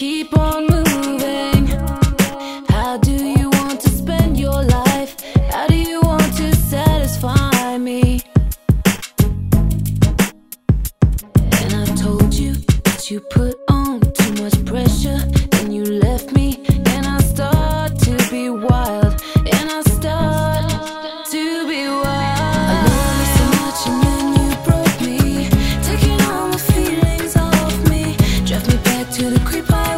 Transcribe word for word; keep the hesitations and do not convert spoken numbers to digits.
keep on moving. How do you want to spend your life? How do you want to satisfy me? And I told you that you put on too much pressure, then you left me, and I start to be wild, and I start to be wild. I love you so much and then you broke me, taking all my feelings off me, drive me back to the creep I